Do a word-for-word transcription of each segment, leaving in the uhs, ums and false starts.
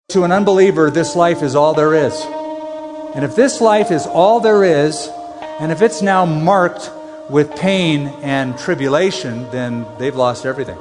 To an unbeliever, this life is all there is. And if this life is all there is, and if it's now marked with pain and tribulation, then they've lost everything.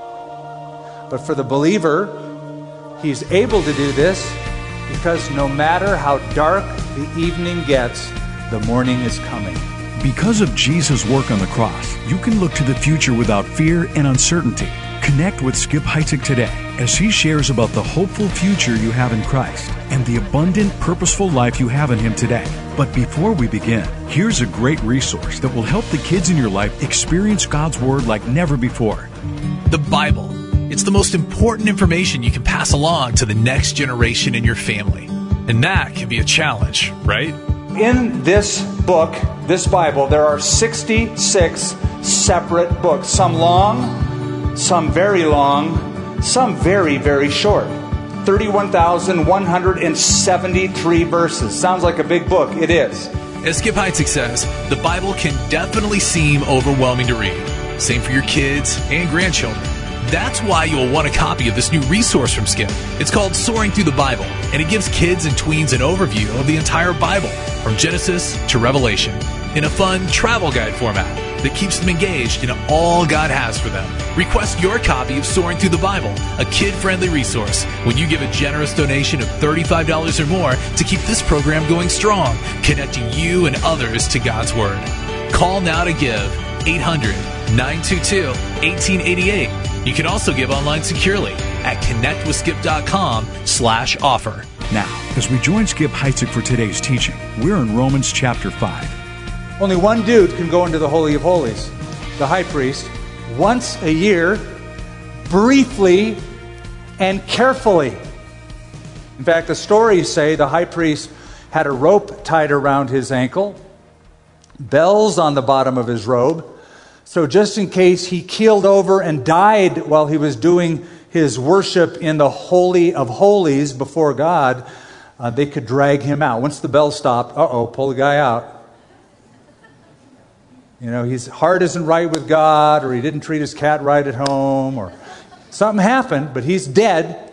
But for the believer, he's able to do this because no matter how dark the evening gets, the morning is coming. Because of Jesus' work on the cross, you can look to the future without fear and uncertainty. Connect with Skip Heitzig today as he shares about the hopeful future you have in Christ and the abundant, purposeful life you have in Him today. But before we begin, here's a great resource that will help the kids in your life experience God's Word like never before. The Bible. It's the most important information you can pass along to the next generation in your family. And that can be a challenge, right? In this book, this Bible, there are sixty-six separate books. Some long, some very long, some very, very short. thirty-one thousand one hundred seventy-three verses. Sounds like a big book. It is. As Skip Heitzig says, the Bible can definitely seem overwhelming to read. Same for your kids and grandchildren. That's why you'll want a copy of this new resource from Skip. It's called Soaring Through the Bible, and it gives kids and tweens an overview of the entire Bible, from Genesis to Revelation, in a fun travel guide format that keeps them engaged in all God has for them. Request your copy of Soaring Through the Bible, a kid-friendly resource, when you give a generous donation of thirty-five dollars or more to keep this program going strong, connecting you and others to God's Word. Call now to give, eight hundred, nine two two, one eight eight eight. You can also give online securely at connectwithskip.com slash offer. Now, as we join Skip Heitzig for today's teaching, we're in Romans chapter five. Only one dude can go into the Holy of Holies, the high priest, once a year, briefly and carefully. In fact, the stories say the high priest had a rope tied around his ankle, bells on the bottom of his robe, so just in case he keeled over and died while he was doing his worship in the Holy of Holies before God, uh, they could drag him out. Once the bell stopped, uh-oh, pull the guy out. You know, his heart isn't right with God, or he didn't treat his cat right at home, or something happened, but he's dead.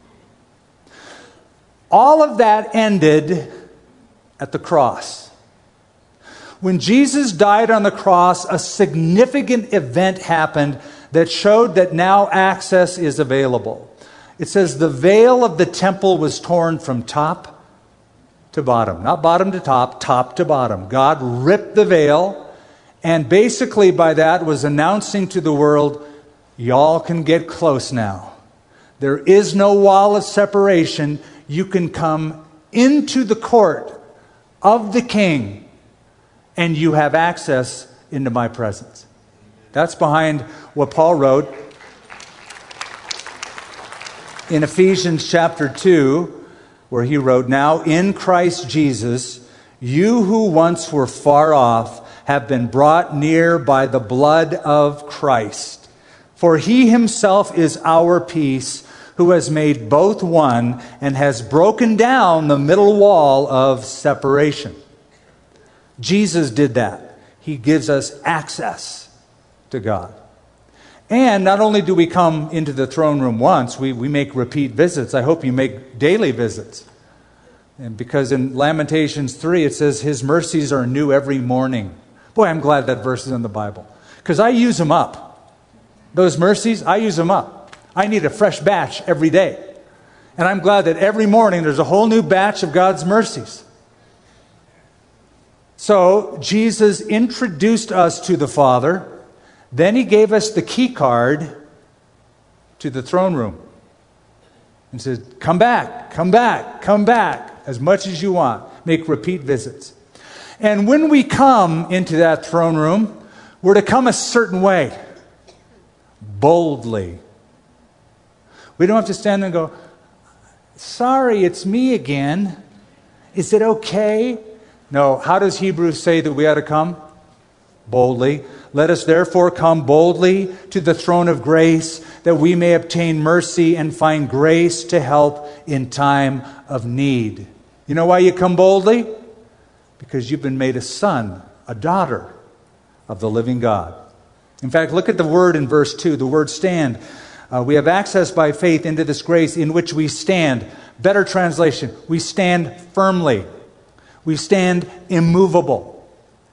All of that ended at the cross. When Jesus died on the cross, a significant event happened that showed that now access is available. It says the veil of the temple was torn from top to bottom. Not bottom to top, top to bottom. God ripped the veil, and basically by that was announcing to the world, y'all can get close now. There is no wall of separation. You can come into the court of the King, and you have access into my presence. That's behind what Paul wrote in Ephesians chapter two, where he wrote, "Now in Christ Jesus, you who once were far off have been brought near by the blood of Christ. For he himself is our peace, who has made both one and has broken down the middle wall of separation." Jesus did that. He gives us access to God. And not only do we come into the throne room once, we, we make repeat visits. I hope you make daily visits. And because in Lamentations three, it says, His mercies are new every morning. Boy, I'm glad that verse is in the Bible, because I use them up. Those mercies, I use them up. I need a fresh batch every day. And I'm glad that every morning there's a whole new batch of God's mercies. So Jesus introduced us to the Father. Then He gave us the key card to the throne room. And said, come back, come back, come back, as much as you want. Make repeat visits. And when we come into that throne room, we're to come a certain way. Boldly. We don't have to stand there and go, sorry, it's me again. Is it okay? No. How does Hebrews say that we ought to come? Boldly. Let us therefore come boldly to the throne of grace, that we may obtain mercy and find grace to help in time of need. You know why you come boldly? Because you've been made a son, a daughter of the living God. In fact, look at the word in verse two, the word stand. Uh, we have access by faith into this grace in which we stand. Better translation, we stand firmly. We stand immovable.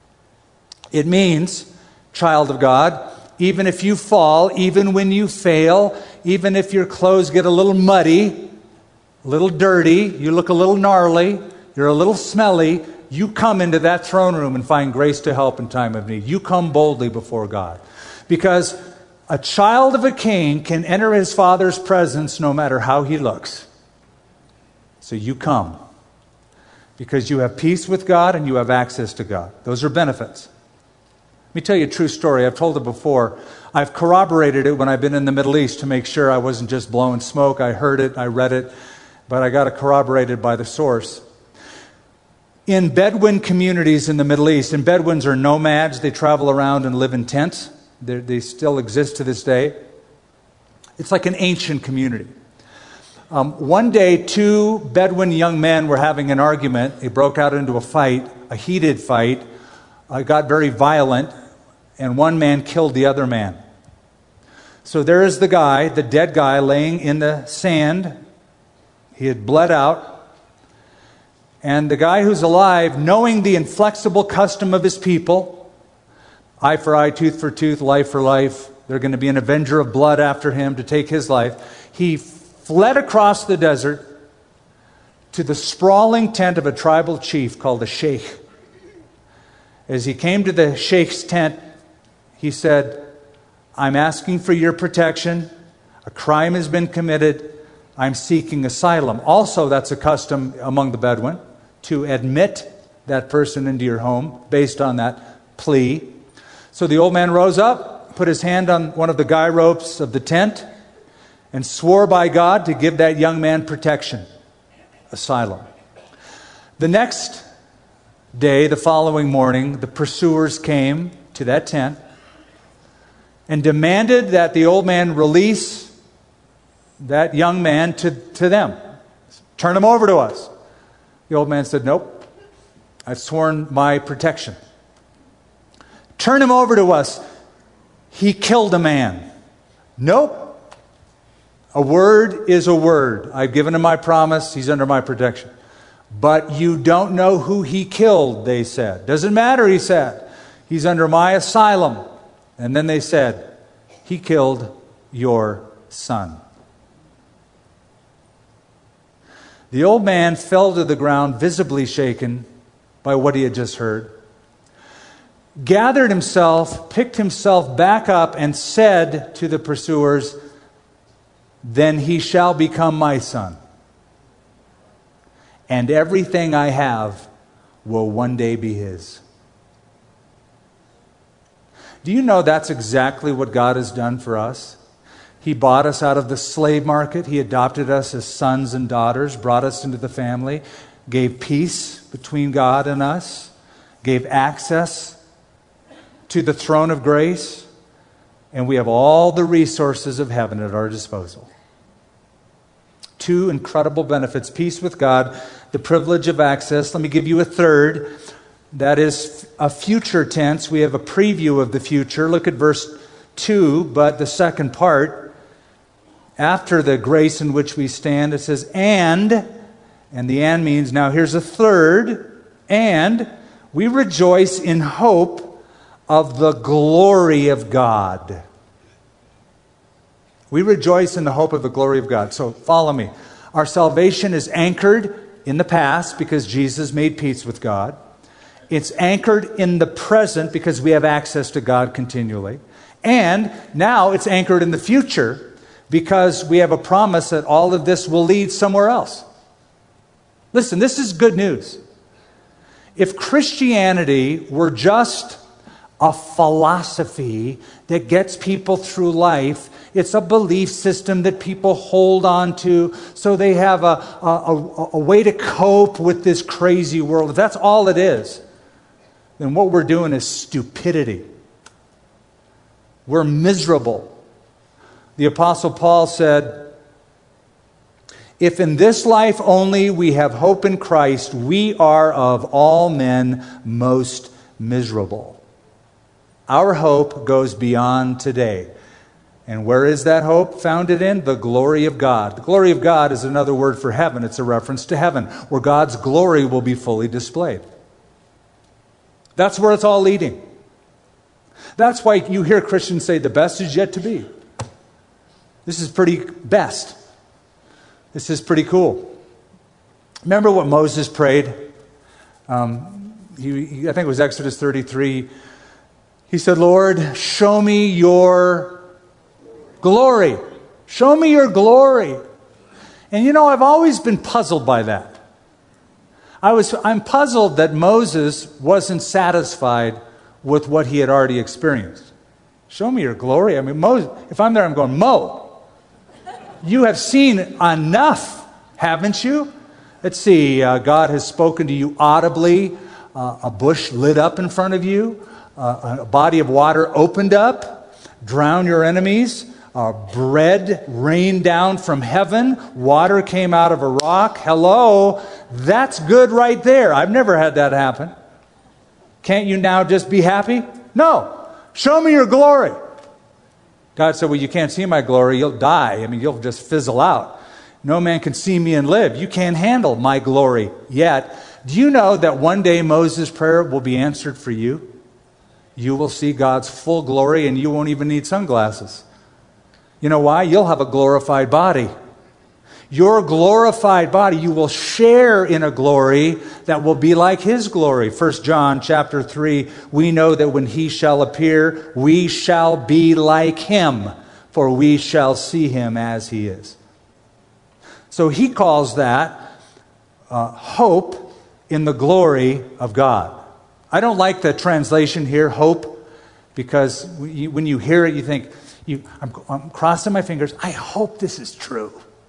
It means, child of God, even if you fall, even when you fail, even if your clothes get a little muddy, a little dirty, you look a little gnarly, you're a little smelly, you come into that throne room and find grace to help in time of need. You come boldly before God. Because a child of a king can enter his father's presence no matter how he looks. So you come. Because you have peace with God and you have access to God. Those are benefits. Let me tell you a true story. I've told it before. I've corroborated it when I've been in the Middle East to make sure I wasn't just blowing smoke. I heard it, I read it, but I got it corroborated by the source. In Bedouin communities in the Middle East, and Bedouins are nomads, they travel around and live in tents. They're, they still exist to this day. It's like an ancient community. Um, one day, two Bedouin young men were having an argument. They broke out into a fight, a heated fight. It got very violent, and one man killed the other man. So there is the guy, the dead guy, laying in the sand. He had bled out. And the guy who's alive, knowing the inflexible custom of his people, eye for eye, tooth for tooth, life for life, they're going to be an avenger of blood after him to take his life. He fled across the desert to the sprawling tent of a tribal chief called the Sheikh. As he came to the Sheikh's tent, he said, I'm asking for your protection. A crime has been committed. I'm seeking asylum. Also, that's a custom among the Bedouin, to admit that person into your home based on that plea. So the old man rose up, put his hand on one of the guy ropes of the tent, and swore by God to give that young man protection, asylum. The next day, the following morning, the pursuers came to that tent and demanded that the old man release that young man to, to them. Turn him over to us. The old man said, nope, I've sworn my protection. Turn him over to us. He killed a man. Nope. A word is a word. I've given him my promise. He's under my protection. But you don't know who he killed, they said. Doesn't matter, he said. He's under my asylum. And then they said, he killed your son. The old man fell to the ground, visibly shaken by what he had just heard, gathered himself, picked himself back up, and said to the pursuers, then he shall become my son. And everything I have will one day be his. Do you know that's exactly what God has done for us? He bought us out of the slave market. He adopted us as sons and daughters, brought us into the family, gave peace between God and us, gave access to the throne of grace, and we have all the resources of heaven at our disposal. Two incredible benefits: peace with God, the privilege of access. Let me give you a third. That is a future tense. We have a preview of the future. Look at verse two, but the second part. After the grace in which we stand, it says, and, and the and means, now here's a third, and we rejoice in hope of the glory of God. We rejoice in the hope of the glory of God. So follow me. Our salvation is anchored in the past because Jesus made peace with God. It's anchored in the present because we have access to God continually. And now it's anchored in the future because we have a promise that all of this will lead somewhere else. Listen, this is good news. If Christianity were just a philosophy that gets people through life, it's a belief system that people hold on to so they have a, a, a way to cope with this crazy world. If that's all it is, then what we're doing is stupidity. We're miserable. The Apostle Paul said, if in this life only we have hope in Christ, we are of all men most miserable. Our hope goes beyond today. And where is that hope founded in? The glory of God. The glory of God is another word for heaven. It's a reference to heaven, where God's glory will be fully displayed. That's where it's all leading. That's why you hear Christians say the best is yet to be. This is pretty best. This is pretty cool. Remember what Moses prayed? Um, he, he, I think it was Exodus thirty-three. He said, Lord, show me your glory. Show me your glory. And you know, I've always been puzzled by that. I was, I'm puzzled that Moses wasn't satisfied with what he had already experienced. Show me your glory. I mean, Moses, if I'm there, I'm going, Mo, you have seen enough, haven't you? Let's see, uh, God has spoken to you audibly. Uh, a bush lit up in front of you. Uh, a body of water opened up. Drown your enemies. Uh, bread rained down from heaven. Water came out of a rock. Hello. That's good right there. I've never had that happen. Can't you now just be happy? No. Show me your glory. God said, well, you can't see my glory. You'll die. I mean, you'll just fizzle out. No man can see me and live. You can't handle my glory yet. Do you know that one day Moses' prayer will be answered for you? You will see God's full glory and you won't even need sunglasses. You know why? You'll have a glorified body. Your glorified body, you will share in a glory that will be like His glory. First John chapter three, we know that when He shall appear, we shall be like Him, for we shall see Him as He is. So he calls that uh, hope in the glory of God. I don't like the translation here, hope, because when you hear it, you think, you, I'm, I'm crossing my fingers, I hope this is true.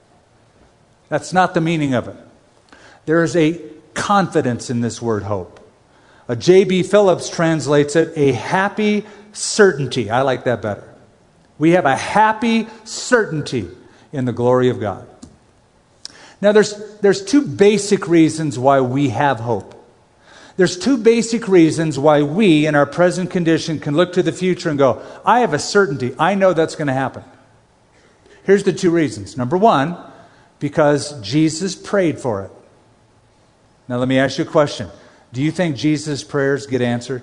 That's not the meaning of it. There is a confidence in this word hope. Uh, J B Phillips translates it, a happy certainty. I like that better. We have a happy certainty in the glory of God. Now, there's, there's two basic reasons why we have hope. There's two basic reasons why we, in our present condition, can look to the future and go, I have a certainty. I know that's going to happen. Here's the two reasons. Number one, because Jesus prayed for it. Now, let me ask you a question. Do you think Jesus' prayers get answered?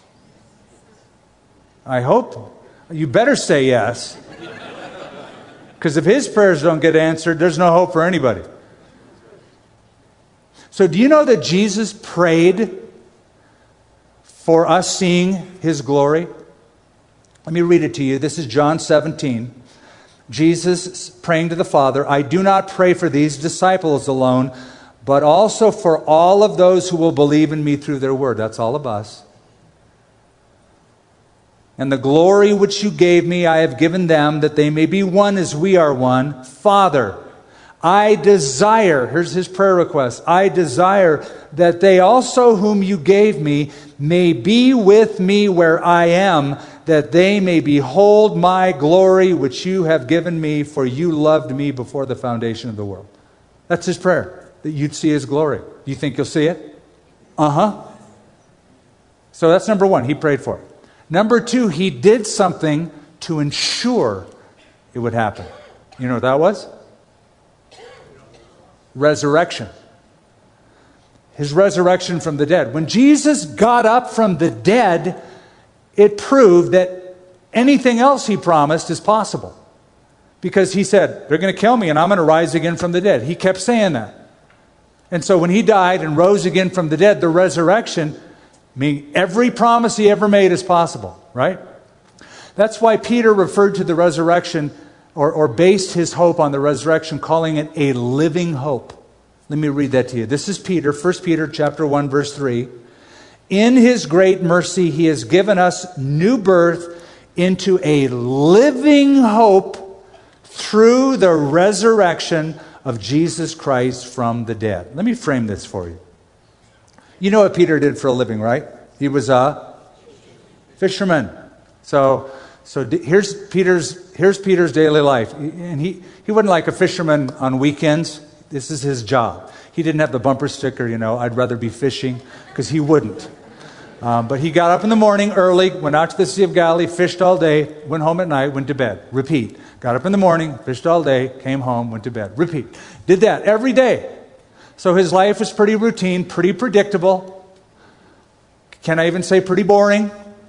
I hope. You better say yes. Because if His prayers don't get answered, there's no hope for anybody. So do you know that Jesus prayed for us seeing His glory? Let me read it to you. This is John seventeen. Jesus praying to the Father, I do not pray for these disciples alone, but also for all of those who will believe in me through their word. That's all of us. And the glory which you gave me, I have given them, that they may be one as we are one. Father, I desire, here's his prayer request, I desire that they also whom you gave me may be with me where I am, that they may behold my glory which you have given me, for you loved me before the foundation of the world. That's his prayer, that you'd see His glory. You think you'll see it? Uh-huh. So that's number one, he prayed for it. Number two, he did something to ensure it would happen. You know what that was? Resurrection. His resurrection from the dead. When Jesus got up from the dead, it proved that anything else He promised is possible. Because He said, they're going to kill me and I'm going to rise again from the dead. He kept saying that. And so when He died and rose again from the dead, the resurrection, I mean, every promise He ever made is possible, right? That's why Peter referred to the resurrection or, or based his hope on the resurrection, calling it a living hope. Let me read that to you. This is Peter, First Peter chapter one, verse three. In His great mercy, He has given us new birth into a living hope through the resurrection of Jesus Christ from the dead. Let me frame this for you. You know what Peter did for a living, right? He was a fisherman. So, so here's Peter's here's Peter's daily life, and he he wasn't like a fisherman on weekends. This is his job. He didn't have the bumper sticker, you know, I'd rather be fishing, because he wouldn't. Um, but he got up in the morning early, went out to the Sea of Galilee, fished all day, went home at night, went to bed. Repeat. Got up in the morning, fished all day, came home, went to bed. Repeat. Did that every day. So his life was pretty routine, pretty predictable. Can I even say pretty boring?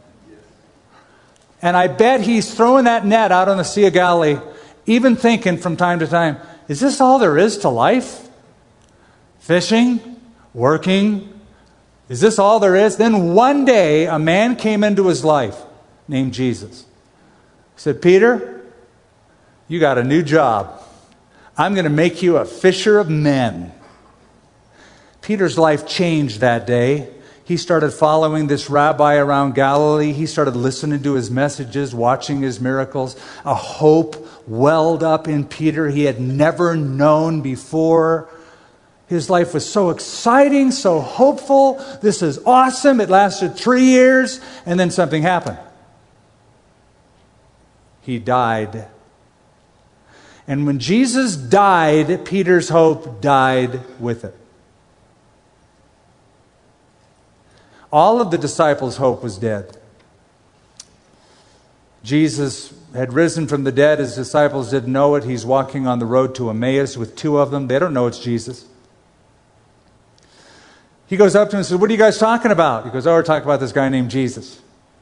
And I bet he's throwing that net out on the Sea of Galilee, even thinking from time to time, is this all there is to life? Fishing? Working? Is this all there is? Then one day, a man came into his life named Jesus. He said, Peter, you got a new job. I'm going to make you a fisher of men. Peter's life changed that day. He started following this rabbi around Galilee. He started listening to his messages, watching his miracles. A hope welled up in Peter he had never known before. His life was so exciting, so hopeful. This is awesome. It lasted three years, and then something happened. He died. And when Jesus died, Peter's hope died with it. All of the disciples' hope was dead. Jesus had risen from the dead. His disciples didn't know it. He's walking on the road to Emmaus with two of them. They don't know it's Jesus. He goes up to him and says, what are you guys talking about? He goes, oh, we're talking about this guy named Jesus.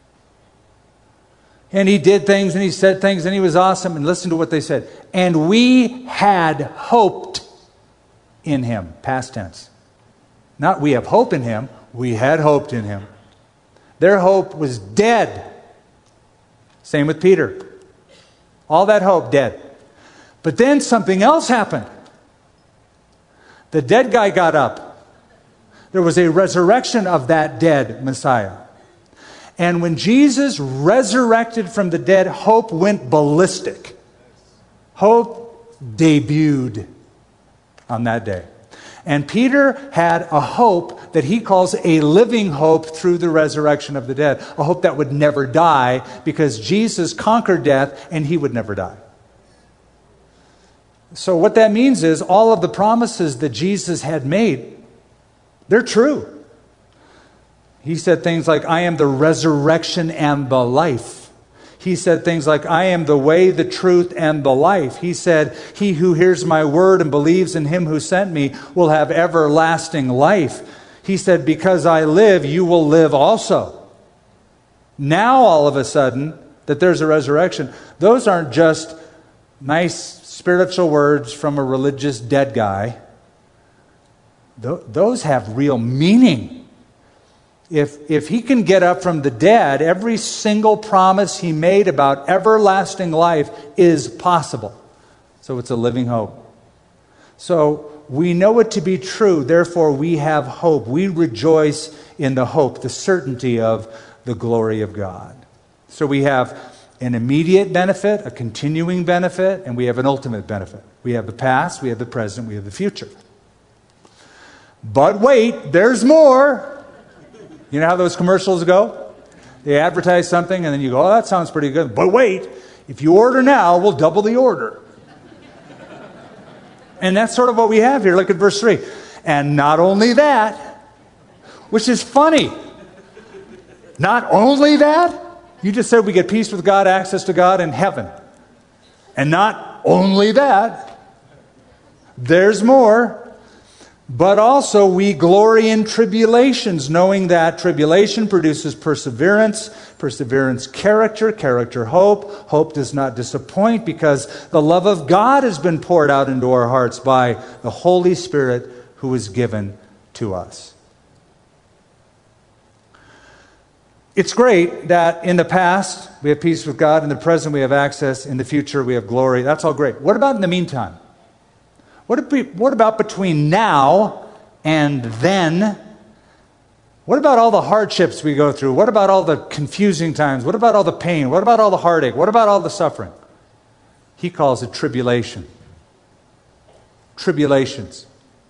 And he did things and he said things and he was awesome. And listen to what they said. And we had hoped in him. Past tense. Not we have hope in him. We had hoped in him. Their hope was dead. Same with Peter. All that hope dead. But then something else happened. The dead guy got up. There was a resurrection of that dead Messiah. And when Jesus resurrected from the dead, hope went ballistic. Hope debuted on that day. And Peter had a hope that he calls a living hope through the resurrection of the dead. A hope that would never die because Jesus conquered death and he would never die. So what that means is all of the promises that Jesus had made, they're true. He said things like, I am the resurrection and the life. He said things like, I am the way, the truth, and the life. He said, he who hears my word and believes in him who sent me will have everlasting life. He said, because I live, you will live also. Now, all of a sudden, that there's a resurrection, those aren't just nice spiritual words from a religious dead guy. Th- those have real meaning. If, if he can get up from the dead, every single promise he made about everlasting life is possible. So it's a living hope. So we know it to be true, therefore we have hope. We rejoice in the hope, the certainty of the glory of God. So we have an immediate benefit, a continuing benefit, and we have an ultimate benefit. We have the past, we have the present, we have the future. But wait, there's more. You know how those commercials go? They advertise something and then you go, oh, that sounds pretty good. But wait, if you order now, we'll double the order. And that's sort of what we have here. Look at verse three. And not only that, which is funny. Not only that, you just said we get peace with God, access to God in heaven. And not only that, there's more. But also we glory in tribulations, knowing that tribulation produces perseverance, perseverance character, character hope. Hope does not disappoint because the love of God has been poured out into our hearts by the Holy Spirit who is given to us. It's great that in the past we have peace with God, in the present we have access, in the future we have glory. That's all great. What about in the meantime? What about between now and then? What about all the hardships we go through? What about all the confusing times? What about all the pain? What about all the heartache? What about all the suffering? He calls it tribulation. Tribulations.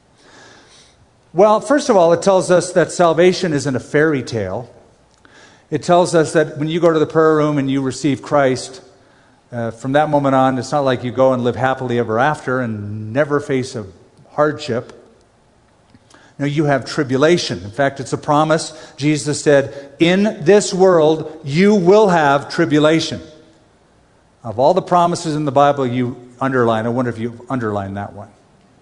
Well, first of all, it tells us that salvation isn't a fairy tale. It tells us that when you go to the prayer room and you receive Christ, Uh, from that moment on, it's not like you go and live happily ever after and never face a hardship. No, you have tribulation. In fact, it's a promise. Jesus said, in this world, you will have tribulation. Of all the promises in the Bible you underline, I wonder if you underline that one.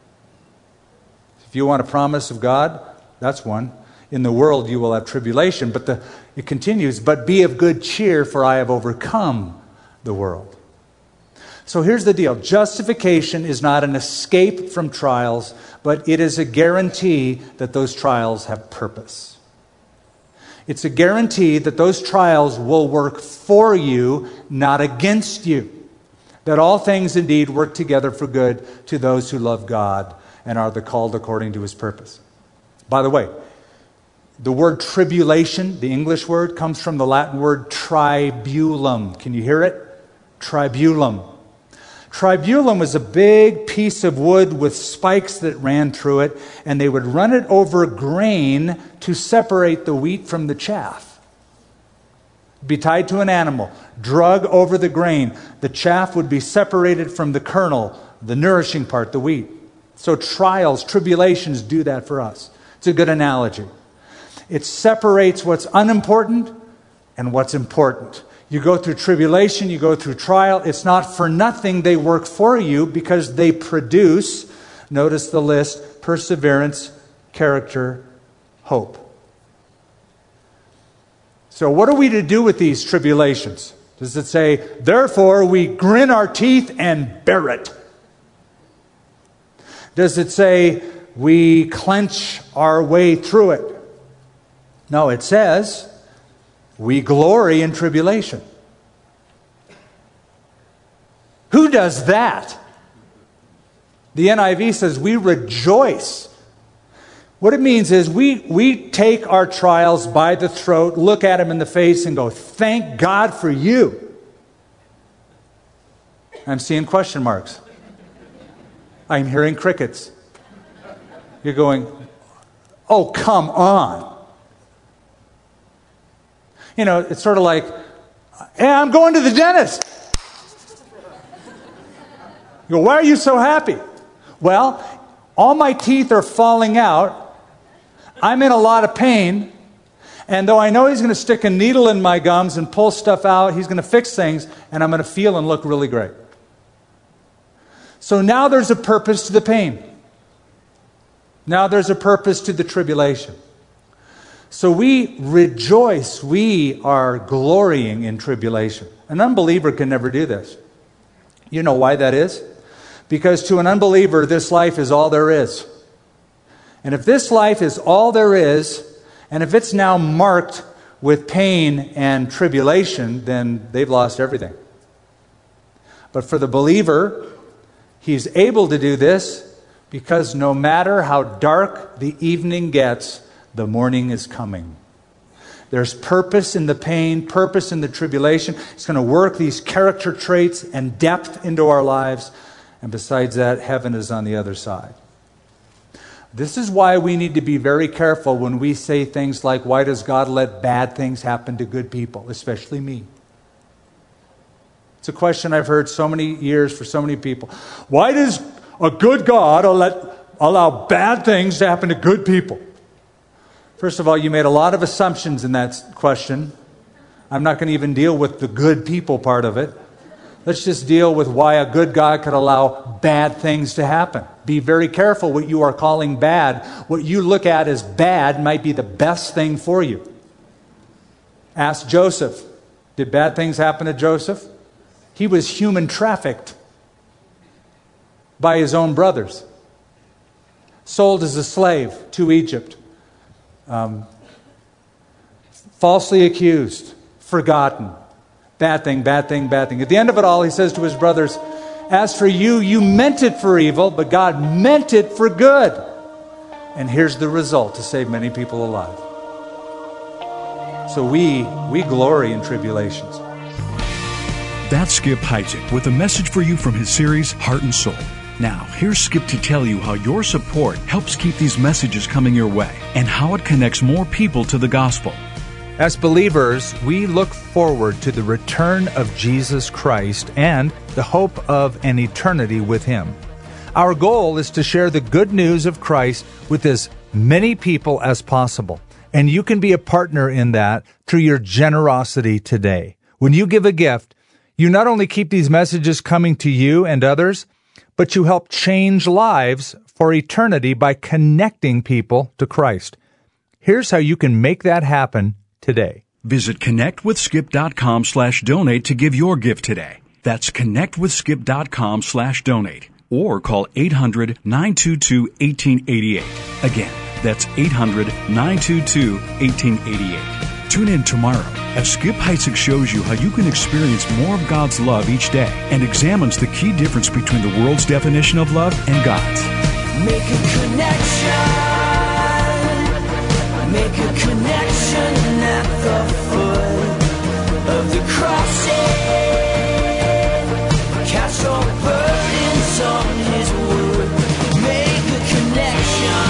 If you want a promise of God, that's one. In the world you will have tribulation. But the, it continues, but be of good cheer, for I have overcome the world. So here's the deal. Justification is not an escape from trials, but it is a guarantee that those trials have purpose. It's a guarantee that those trials will work for you, not against you. That all things indeed work together for good to those who love God and are the called according to His purpose. By the way, the word tribulation, the English word, comes from the Latin word tribulum. Can you hear it? Tribulum. Tribulum was a big piece of wood with spikes that ran through it, and they would run it over grain to separate the wheat from the chaff. Be tied to an animal, drug over the grain. The chaff would be separated from the kernel, the nourishing part, the wheat. So trials, tribulations do that for us. It's a good analogy. It separates what's unimportant and what's important. You go through tribulation, you go through trial. It's not for nothing they work for you because they produce, notice the list, perseverance, character, hope. So what are we to do with these tribulations? Does it say, therefore we grin our teeth and bear it? Does it say we clench our way through it? No, it says we glory in tribulation. Who does that? The N I V says we rejoice. What it means is we, we take our trials by the throat, look at them in the face and go, thank God for you. I'm seeing question marks. I'm hearing crickets. You're going, oh, come on. You know, it's sort of like, hey, I'm going to the dentist. You go, why are you so happy? Well, all my teeth are falling out. I'm in a lot of pain. And though I know he's going to stick a needle in my gums and pull stuff out, he's going to fix things, and I'm going to feel and look really great. So now there's a purpose to the pain. Now there's a purpose to the tribulation. So we rejoice, we are glorying in tribulation. An unbeliever can never do this. You know why that is? Because to an unbeliever, this life is all there is. And if this life is all there is, and if it's now marked with pain and tribulation, then they've lost everything. But for the believer, he's able to do this because no matter how dark the evening gets, the morning is coming. There's purpose in the pain, purpose in the tribulation. It's going to work these character traits and depth into our lives. And besides that, heaven is on the other side. This is why we need to be very careful when we say things like, why does God let bad things happen to good people, especially me? It's a question I've heard so many years for so many people. Why does a good God let, allow bad things to happen to good people? First of all, you made a lot of assumptions in that question. I'm not going to even deal with the good people part of it. Let's just deal with why a good God could allow bad things to happen. Be very careful what you are calling bad. What you look at as bad might be the best thing for you. Ask Joseph. Did bad things happen to Joseph? He was human trafficked by his own brothers. Sold as a slave to Egypt. Um, falsely accused, forgotten, bad thing, bad thing, bad thing. At the end of it all, he says to his brothers, as for you, you meant it for evil, but God meant it for good. And here's the result, to save many people alive. So we, we glory in tribulations. That's Skip Heitzig with a message for you from his series, Heart and Soul. Now, here's Skip to tell you how your support helps keep these messages coming your way and how it connects more people to the gospel. As believers, we look forward to the return of Jesus Christ and the hope of an eternity with Him. Our goal is to share the good news of Christ with as many people as possible. And you can be a partner in that through your generosity today. When you give a gift, you not only keep these messages coming to you and others, but you help change lives for eternity by connecting people to Christ. Here's how you can make that happen today. Visit connectwithskip.com slash donate to give your gift today. That's connectwithskip.com slash donate. Or call eight hundred, nine two two, one eight eight eight. Again, that's eight hundred, nine two two, one eight eight eight. Tune in tomorrow as Skip Heitzig shows you how you can experience more of God's love each day and examines the key difference between the world's definition of love and God's. Make a connection. Make a connection at the foot of the cross. Cast all burdens on His word. Make a connection.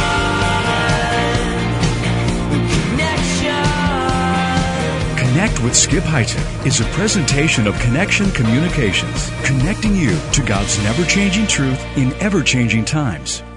Connection. Connect with Skip Heitzig is a presentation of Connection Communications, connecting you to God's never-changing truth in ever-changing times.